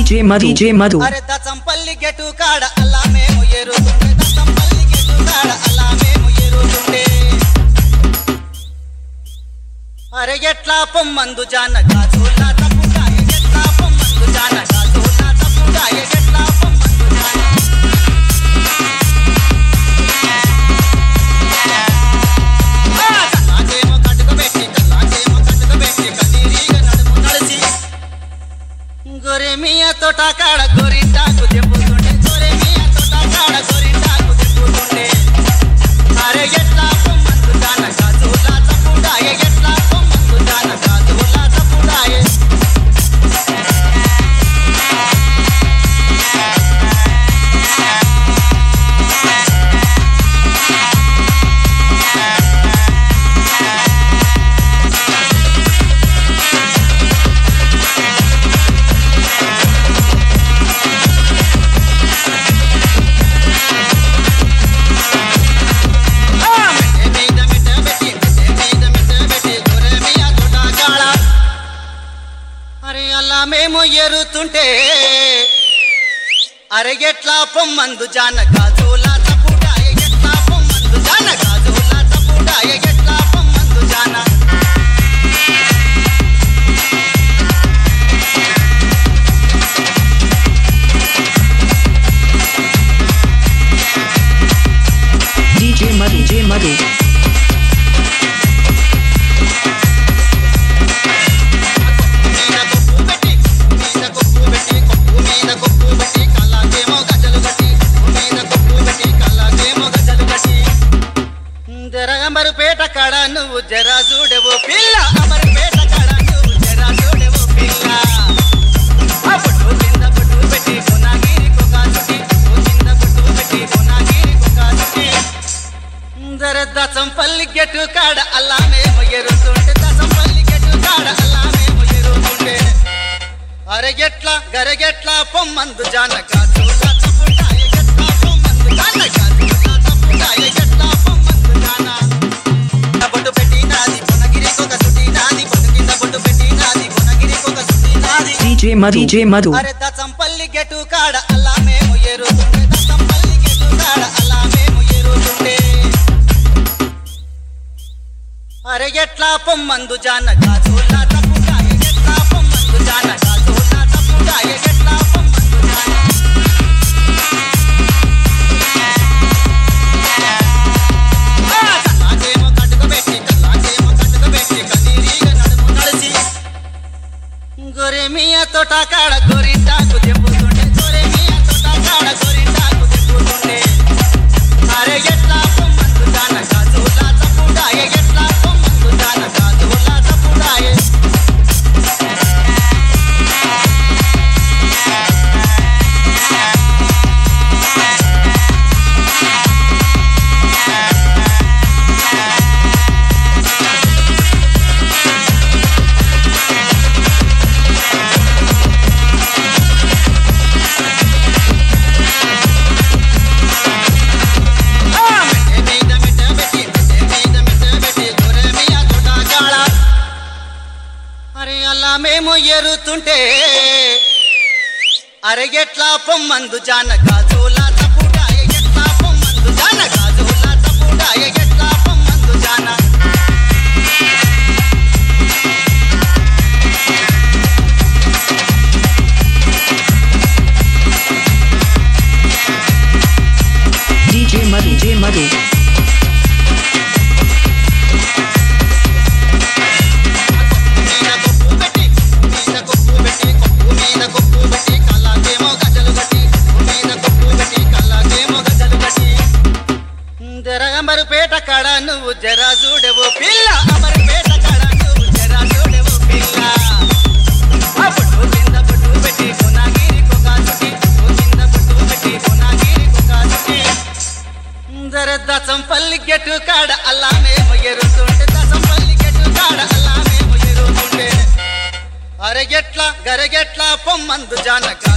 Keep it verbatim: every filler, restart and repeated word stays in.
DJ Madhu, DJ Madhu. అరే దచంపల్లి gate కాడ అలా మేము ఎరుతుండే దచంపల్లి గెటు కాడ అలా మేము ఎరుతుండే అరే ఎట్లా పొమ్మందు జాన గాజులా తప్పుడాయ ఎట్లా పొమ్మందు జాన గాజులా తప్పుడాయ ఎట్లా పొమ్మందు జాన కల్లాకేమో కట్టుకబెట్టి కల్లాకేమో కట్టుకబెట్టి కన్నీరిగా నడుము నడిచి గొరెమియా తోట కాడ గోరింటాకు దెబ్బతుండే గొరెమియా తోట కాడ గోరింటాకు దెబ్బతుండే అరే ఎట్లా పొమ్మందు జాన గాజులా తప్పుడాయ ఎట్లా పొమ్మందు జాన గాజులా తప్పుడాయ మేము ఎరుతుంటే అరే ఎట్లా పొమ్మందు జాన గాజులా తప్పుడాయ ఎట్లా పొమ్మందు జాన గాజులా తప్పుడాయ ఎట్లా పొమ్మందు జాన DJ Madhu, DJ Madhu. Amarupeta కాడ నువ్వు జరా చూడవు పిల్ల అమరుపేట కాడ నువ్వు జరా చూడవు పిల్ల బొట్టు కింద బొట్టు పెట్టి కొనాగిరి కొక చుట్టి కింద బొట్టు పెట్టి కొనాగిరి కొక చుట్టి జర దచంపల్లి గెటు కాడ అలా మేము ఎరుతుంటే దచంపల్లి గెటు కాడ అలా మేము ఎరుతుంటే అరగెట్ల గరగెట్ల పొమ్మందు జాన గాజులా తప్పుడాయ గెట్ల పొమ్మందు జాన గాజులా తప్పుడాయ గెట్ల పొమ్మందు జాన బొట్టు పెట్టి నాది కొనగిరి కొక చుట్టి నాది బొట్టు కింద బొట్టు పెట్టి నాది కొనగిరి కొక చుట్టి నాది DJ Madhu, DJ Madhu. అరే దచంపల్లి గెటు కాడ అలా మేము ఎరుతుంటే దచంపల్లి గెటు కాడ అలా మేము ఎరుతుంటే అరే ఎట్లా పొమ్మందు జాన గాజులా తప్పుడాయ ఎట్లా పొమ్మందు జాన గాజులా తప్పుడాయ ఎట్లా పొమ్మందు జాన కల్లాకేమో కట్టుకబెట్టి కల్లాకేమో కట్టుకబెట్టి కన్నీరిగా నడుము నడిచి గొరెమియా తోట కాడ గోరింటాకు దెబ్బతుండే గొరెమియా తోట కాడ గోరింటాకు దెబ్బతుండే అరే ఎట్లా పొమ్మందు జాన గాజులా తప్పుడాయ ఎట్లా పొమ్మందు జాన గాజులా తప్పుడాయ అరే అలా మేము ఎరుతుంటే అరే ఎట్లా పొమ్మందు జాన గాజులా తప్పుడాయ ఎట్లా పొమ్మందు జాన గాజులా తప్పుడాయ ఎట్లా పొమ్మందు జాన DJ Madhu, DJ Madhu. Amarupeta కాడ నువ్వు జరా చూడవు పిల్ల అమరుపేట కాడ నువ్వు జరా చూడవు పిల్ల బొట్టు కింద బొట్టు పెట్టి కొనాగిరి కొక చుట్టి కింద బొట్టు పెట్టి కొనాగిరి కొక చుట్టి జర దచంపల్లి గెటు కాడ అలా మేము ఎరుతుంటే దచంపల్లి గెటు కాడ అలా మేము ఎరుతుంటే అరగెట్ల గరగెట్ల పొమ్మందు జానక